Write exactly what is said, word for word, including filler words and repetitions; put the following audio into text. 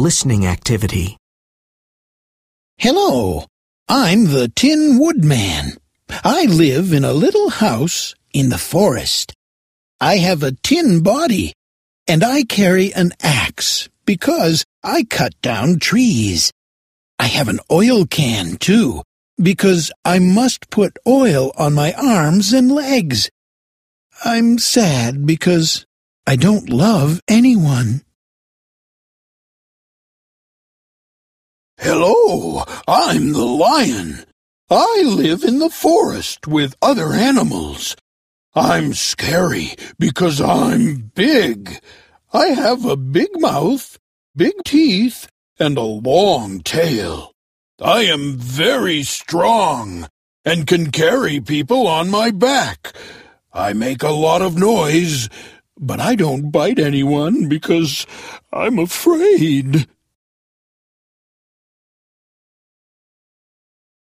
listening activity. Hello, I'm the Tin Woodman. I live in a little house in the forest. I have a tin body, and I carry an axe because I cut down trees. I have an oil can, too, because I must put oil on my arms and legs. I'm sad because I don't love anyone. Hello, I'm the lion. I live in the forest with other animals. I'm scary because I'm big. I have a big mouth, big teeth, and a long tail. I am very strong and can carry people on my back. I make a lot of noise, but I don't bite anyone because I'm afraid.